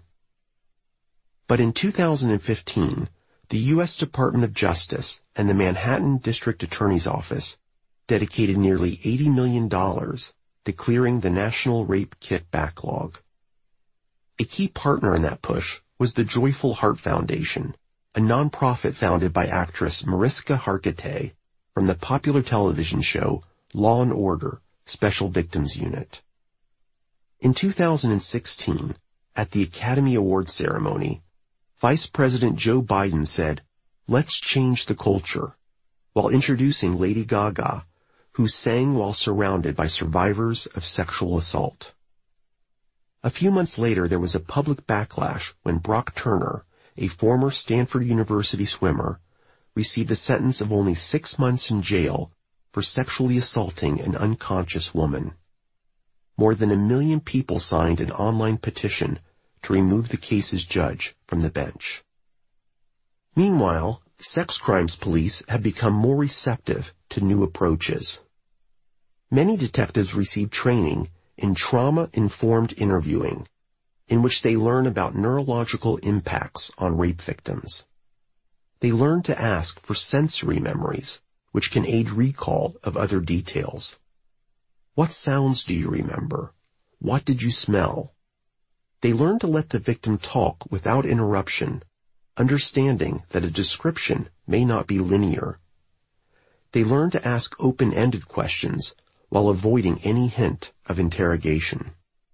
But in 2015, the U.S. Department of Justice and the Manhattan District Attorney's Office dedicated nearly $80 million to clearing the national rape kit backlog. A key partner in that push was the Joyful Heart Foundation, a nonprofit founded by actress Mariska Hargitay from the popular television show Law and Order: Special Victims Unit. In 2016, at the Academy Awards ceremony, Vice President Joe Biden said, "Let's change the culture," while introducing Lady Gaga, who sang while surrounded by survivors of sexual assault. A few months later, there was a public backlash when Brock Turner, a former Stanford University swimmer, received a sentence of only 6 months in jail for sexually assaulting an unconscious woman. More than 1 million people signed an online petition to remove the case's judge from the bench. Meanwhile, sex crimes police have become more receptive to new approaches. Many detectives receive training in trauma-informed interviewing, in which they learn about neurological impacts on rape victims. They learn to ask for sensory memories, which can aid recall of other details. What sounds do you remember? What did you smell? They learn to let the victim talk without interruption, understanding that a description may not be linear. They learn to ask open-ended questions while avoiding any hint of interrogation.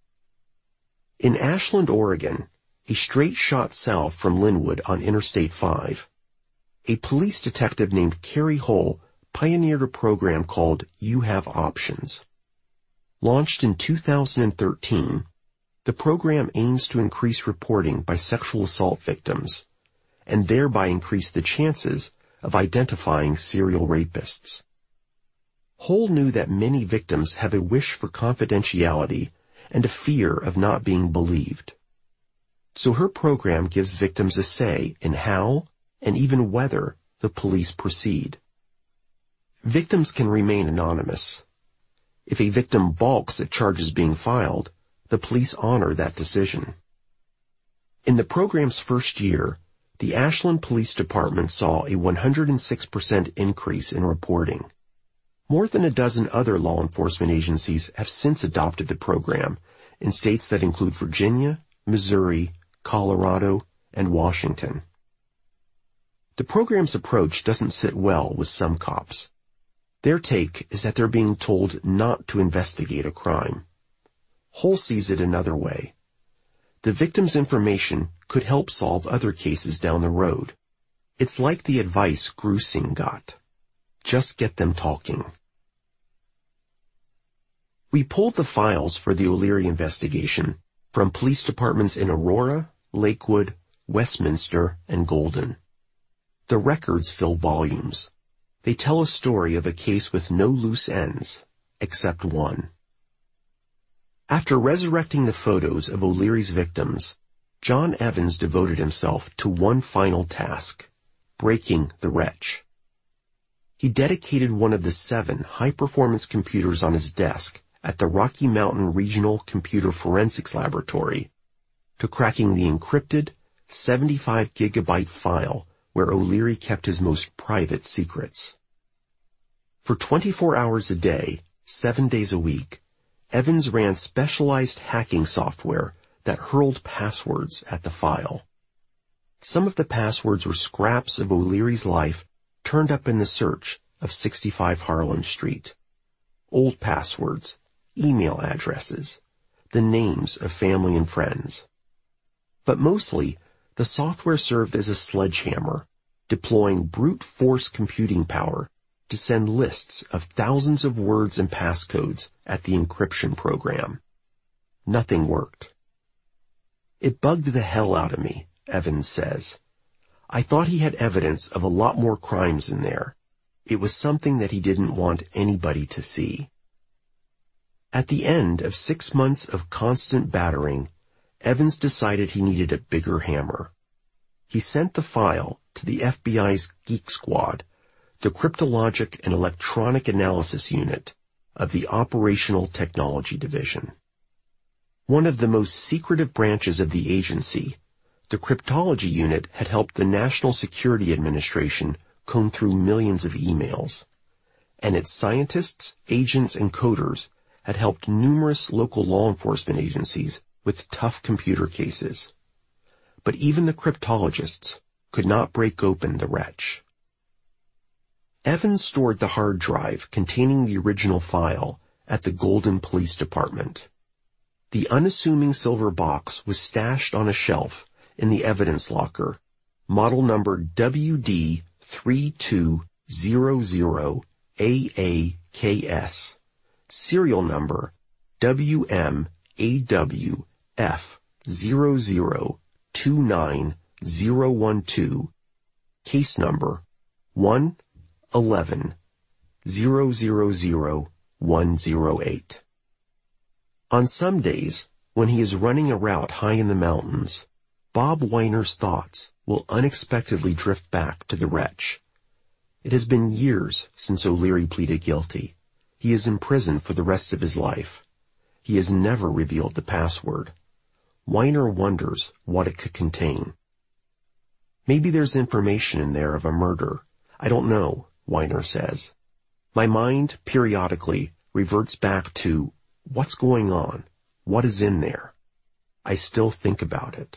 In Ashland, Oregon, a straight shot south from Linwood on Interstate 5, a police detective named Carrie Hull pioneered a program called You Have Options. Launched in 2013, the program aims to increase reporting by sexual assault victims, and thereby increase the chances of identifying serial rapists. Hull knew that many victims have a wish for confidentiality and a fear of not being believed. So her program gives victims a say in how and even whether the police proceed. Victims can remain anonymous. If a victim balks at charges being filed, the police honor that decision. In the program's first year, the Ashland Police Department saw a 106% increase in reporting. More than a dozen other law enforcement agencies have since adopted the program in states that include Virginia, Missouri, Colorado, and Washington. The program's approach doesn't sit well with some cops. Their take is that they're being told not to investigate a crime. Hull sees it another way. The victim's information could help solve other cases down the road. It's like the advice Grusing got. Just get them talking. We pulled the files for the O'Leary investigation from police departments in Aurora, Lakewood, Westminster, and Golden. The records fill volumes. They tell a story of a case with no loose ends, except one. After resurrecting the photos of O'Leary's victims, John Evans devoted himself to one final task, breaking the wretch. He dedicated one of the 7 high-performance computers on his desk at the Rocky Mountain Regional Computer Forensics Laboratory to cracking the encrypted 75-gigabyte file where O'Leary kept his most private secrets. For 24 hours a day, 7 days a week, Evans ran specialized hacking software that hurled passwords at the file. Some of the passwords were scraps of O'Leary's life turned up in the search of 65 Harlan Street. Old passwords, email addresses, the names of family and friends. But mostly, the software served as a sledgehammer, deploying brute force computing power to send lists of thousands of words and passcodes at the encryption program. Nothing worked. It bugged the hell out of me, Evans says. I thought he had evidence of a lot more crimes in there. It was something that he didn't want anybody to see. At the end of 6 months of constant battering, Evans decided he needed a bigger hammer. He sent the file to the FBI's Geek Squad, the Cryptologic and Electronic Analysis Unit of the Operational Technology Division. One of the most secretive branches of the agency, the Cryptology Unit had helped the National Security Administration comb through millions of emails, and its scientists, agents, and coders had helped numerous local law enforcement agencies with tough computer cases. But even the cryptologists could not break open the wretch. Evans stored the hard drive containing the original file at the Golden Police Department. The unassuming silver box was stashed on a shelf in the evidence locker, model number WD3200AAKS, serial number WMAWF0029012, case number 111000108. On some days, when he is running a route high in the mountains, Bob Weiner's thoughts will unexpectedly drift back to the wretch. It has been years since O'Leary pleaded guilty. He is in prison for the rest of his life. He has never revealed the password. Weiner wonders what it could contain. Maybe there's information in there of a murder. I don't know, Weiner says. My mind periodically reverts back to what's going on, what is in there. I still think about it.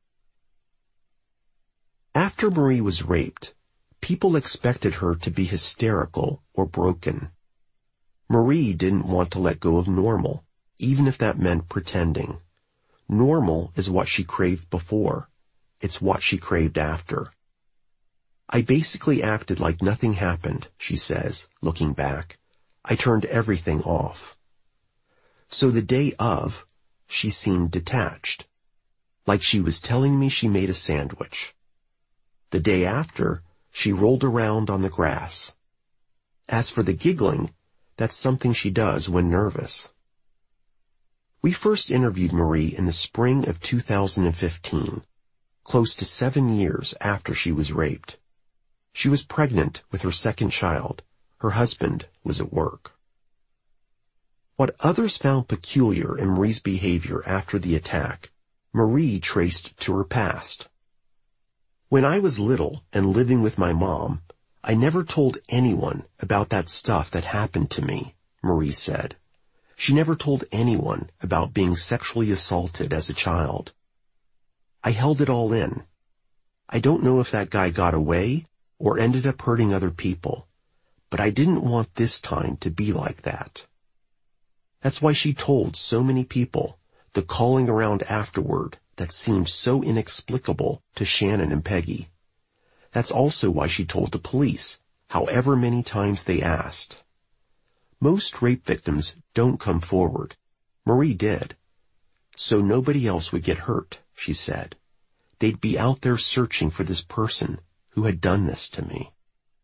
After Marie was raped, people expected her to be hysterical or broken. Marie didn't want to let go of normal, even if that meant pretending. Normal is what she craved before. It's what she craved after. I basically acted like nothing happened, she says, looking back. I turned everything off. So the day of, she seemed detached, like she was telling me she made a sandwich. The day after, she rolled around on the grass. As for the giggling, that's something she does when nervous. We first interviewed Marie in the spring of 2015, close to 7 years after she was raped. She was pregnant with her second child. Her husband was at work. What others found peculiar in Marie's behavior after the attack, Marie traced to her past. When I was little and living with my mom, I never told anyone about that stuff that happened to me, Marie said. She never told anyone about being sexually assaulted as a child. I held it all in. I don't know if that guy got away or ended up hurting other people, but I didn't want this time to be like that. That's why she told so many people the calling around afterward that seemed so inexplicable to Shannon and Peggy. That's also why she told the police, however many times they asked. Most rape victims don't come forward. Marie did. So nobody else would get hurt, she said. They'd be out there searching for this person who had done this to me.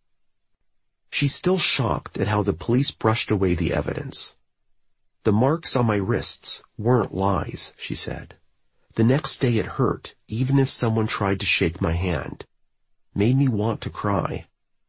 She's still shocked at how the police brushed away the evidence. The marks on my wrists weren't lies, she said. The next day it hurt, even if someone tried to shake my hand. Made me want to cry.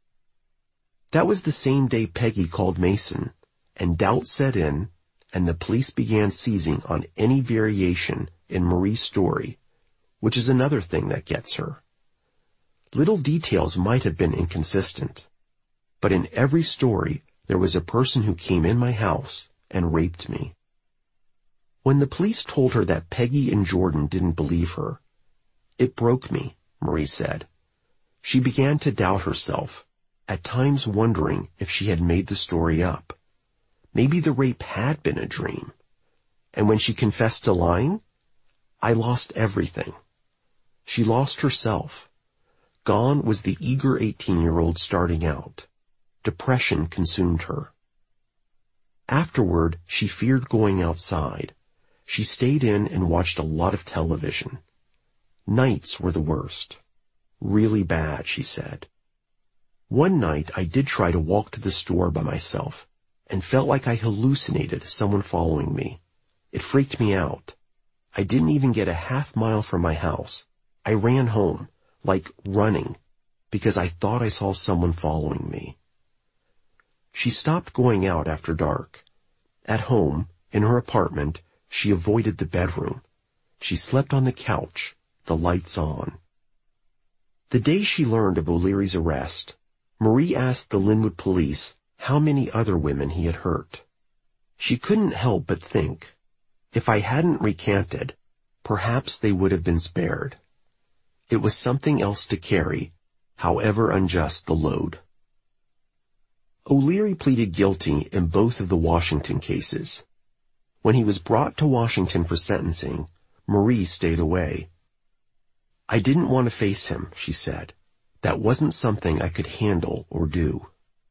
That was the same day Peggy called Mason, and doubt set in, and the police began seizing on any variation in Marie's story, which is another thing that gets her. Little details might have been inconsistent, but in every story there was a person who came in my house and raped me. When the police told her that Peggy and Jordan didn't believe her, it broke me, Marie said. She began to doubt herself, at times wondering if she had made the story up. Maybe the rape had been a dream. And when she confessed to lying, I lost everything. She lost herself. Gone was the eager 18-year-old starting out. Depression consumed her. Afterward, she feared going outside. She stayed in and watched a lot of television. Nights were the worst. Really bad, she said. One night I did try to walk to the store by myself and felt like I hallucinated someone following me. It freaked me out. I didn't even get a half mile from my house. I ran home, like running, because I thought I saw someone following me. She stopped going out after dark. At home, in her apartment, she avoided the bedroom. She slept on the couch, the lights on. The day she learned of O'Leary's arrest, Marie asked the Linwood police how many other women he had hurt. She couldn't help but think, if I hadn't recanted, perhaps they would have been spared. It was something else to carry, however unjust the load. O'Leary pleaded guilty in both of the Washington cases. When he was brought to Washington for sentencing, Marie stayed away. I didn't want to face him, she said. That wasn't something I could handle or do.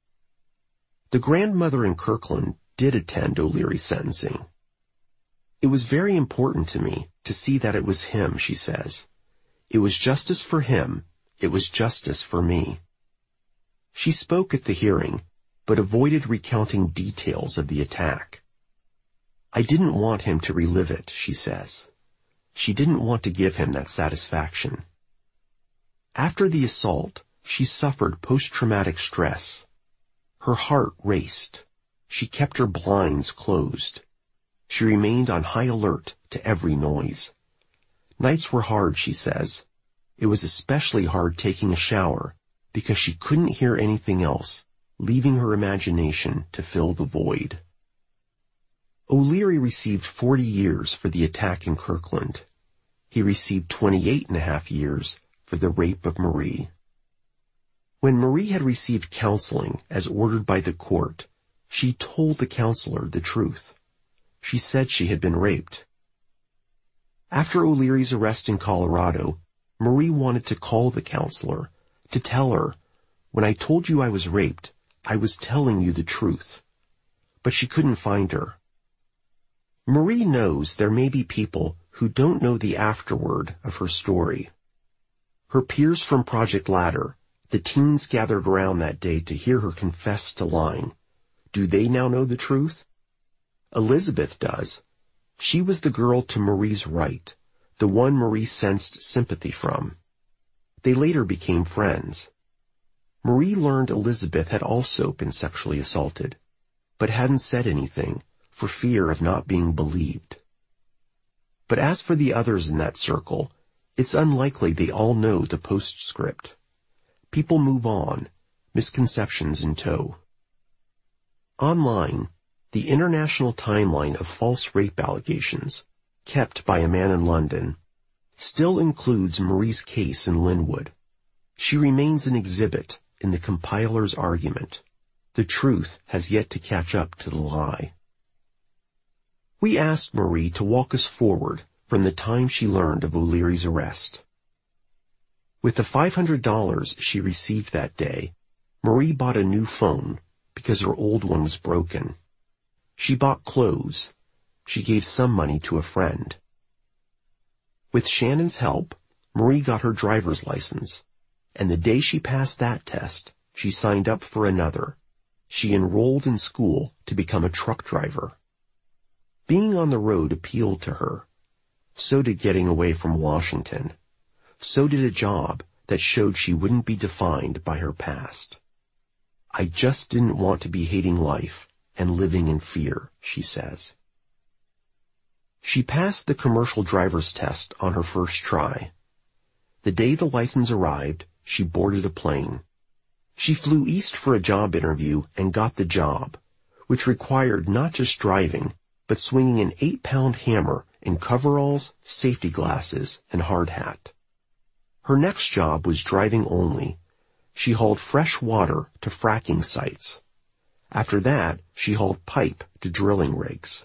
The grandmother in Kirkland did attend O'Leary's sentencing. It was very important to me to see that it was him, she says. It was justice for him. It was justice for me. She spoke at the hearing, but avoided recounting details of the attack. I didn't want him to relive it, she says. She didn't want to give him that satisfaction. After the assault, she suffered post-traumatic stress. Her heart raced. She kept her blinds closed. She remained on high alert to every noise. Nights were hard, she says. It was especially hard taking a shower because she couldn't hear anything else, leaving her imagination to fill the void. O'Leary received 40 years for the attack in Kirkland. He received 28.5 years for the rape of Marie. When Marie had received counseling as ordered by the court, she told the counselor the truth. She said she had been raped. After O'Leary's arrest in Colorado, Marie wanted to call the counselor to tell her, "When I told you I was raped, I was telling you the truth." But she couldn't find her. Marie knows there may be people who don't know the afterword of her story. Her peers from Project Ladder, the teens gathered around that day to hear her confess to lying. Do they now know the truth? Elizabeth does. She was the girl to Marie's right, the one Marie sensed sympathy from. They later became friends. Marie learned Elizabeth had also been sexually assaulted, but hadn't said anything for fear of not being believed. But as for the others in that circle, it's unlikely they all know the postscript. People move on, misconceptions in tow. Online, the international timeline of false rape allegations, kept by a man in London, still includes Marie's case in Linwood, She remains an exhibit in the compiler's argument. The truth has yet to catch up to the lie. We asked Marie to walk us forward from the time she learned of O'Leary's arrest. With the $500 she received that day, Marie bought a new phone because her old one was broken. She bought clothes. She gave some money to a friend. With Shannon's help, Marie got her driver's license, and the day she passed that test, she signed up for another. She enrolled in school to become a truck driver. Being on the road appealed to her. So did getting away from Washington. So did a job that showed she wouldn't be defined by her past. I just didn't want to be hating life and living in fear, she says. She passed the commercial driver's test on her first try. The day the license arrived, she boarded a plane. She flew east for a job interview and got the job, which required not just driving, but swinging an 8-pound hammer in coveralls, safety glasses, and hard hat. Her next job was driving only. She hauled fresh water to fracking sites. After that, she hauled pipe to drilling rigs.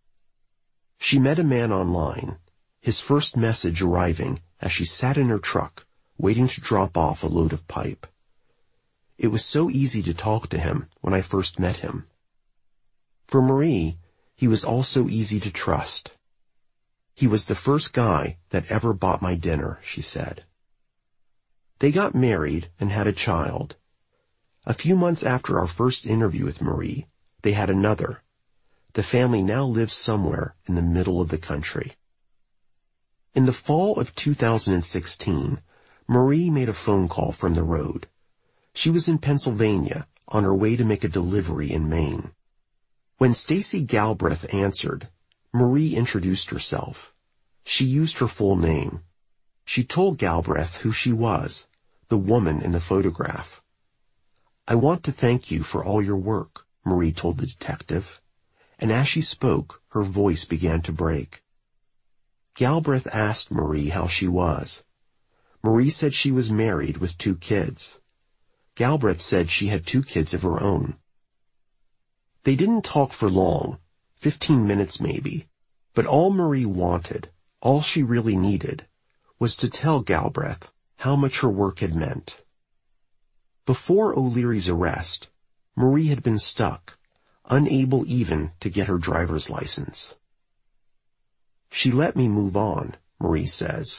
She met a man online, his first message arriving as she sat in her truck, waiting to drop off a load of pipe. It was so easy to talk to him when I first met him. For Marie, he was also easy to trust. He was the first guy that ever bought my dinner, she said. They got married and had a child. A few months after our first interview with Marie, they had another. The family now lives somewhere in the middle of the country. In the fall of 2016, Marie made a phone call from the road. She was in Pennsylvania on her way to make a delivery in Maine. When Stacy Galbraith answered, Marie introduced herself. She used her full name. She told Galbraith who she was, the woman in the photograph. "I want to thank you for all your work," Marie told the detective. And as she spoke, her voice began to break. Galbraith asked Marie how she was. Marie said she was married with 2 kids. Galbraith said she had 2 kids of her own. They didn't talk for long, 15 minutes maybe, but all Marie wanted, all she really needed, was to tell Galbraith how much her work had meant. Before O'Leary's arrest, Marie had been stuck, unable even to get her driver's license. She let me move on, Marie says.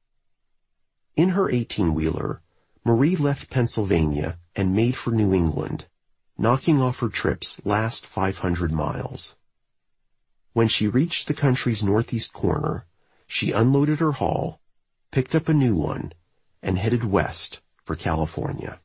In her 18-wheeler, Marie left Pennsylvania and made for New England, knocking off her trip's last 500 miles. When she reached the country's northeast corner, she unloaded her haul, picked up a new one, and headed west for California.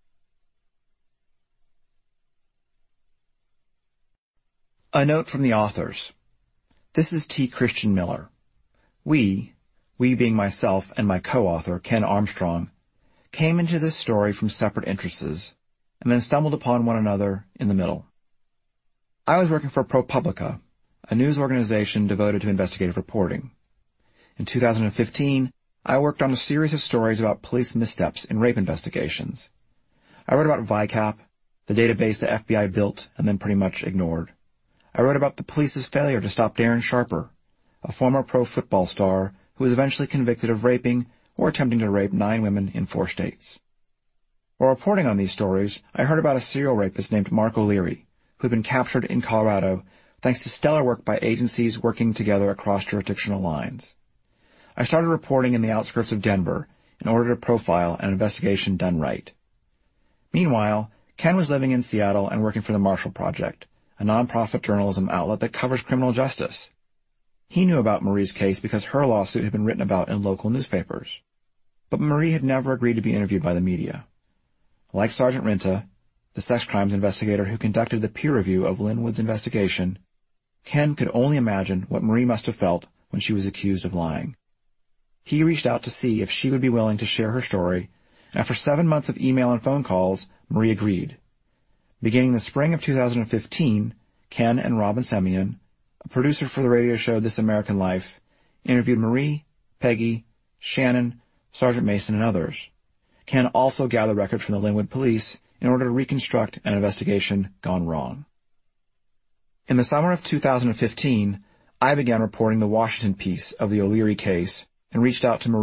A note from the authors. This is T. Christian Miller. We being myself and my co-author, Ken Armstrong, came into this story from separate interests, and then stumbled upon one another in the middle. I was working for ProPublica, a news organization devoted to investigative reporting. In 2015, I worked on a series of stories about police missteps in rape investigations. I wrote about VICAP, the database the FBI built and then pretty much ignored. I wrote about the police's failure to stop Darren Sharper, a former pro football star who was eventually convicted of raping or attempting to rape 9 women in 4 states. While reporting on these stories, I heard about a serial rapist named Mark O'Leary, who had been captured in Colorado thanks to stellar work by agencies working together across jurisdictional lines. I started reporting in the outskirts of Denver in order to profile an investigation done right. Meanwhile, Ken was living in Seattle and working for the Marshall Project, a nonprofit journalism outlet that covers criminal justice. He knew about Marie's case because her lawsuit had been written about in local newspapers. But Marie had never agreed to be interviewed by the media. Like Sergeant Rinta, the sex crimes investigator who conducted the peer review of Linwood's investigation, Ken could only imagine what Marie must have felt when she was accused of lying. He reached out to see if she would be willing to share her story, and after 7 months of email and phone calls, Marie agreed. Beginning the spring of 2015, Ken and Robin Semyon, a producer for the radio show This American Life, interviewed Marie, Peggy, Shannon, Sergeant Mason, and others. Ken also gathered records from the Linwood police in order to reconstruct an investigation gone wrong. In the summer of 2015, I began reporting the Washington piece of the O'Leary case and reached out to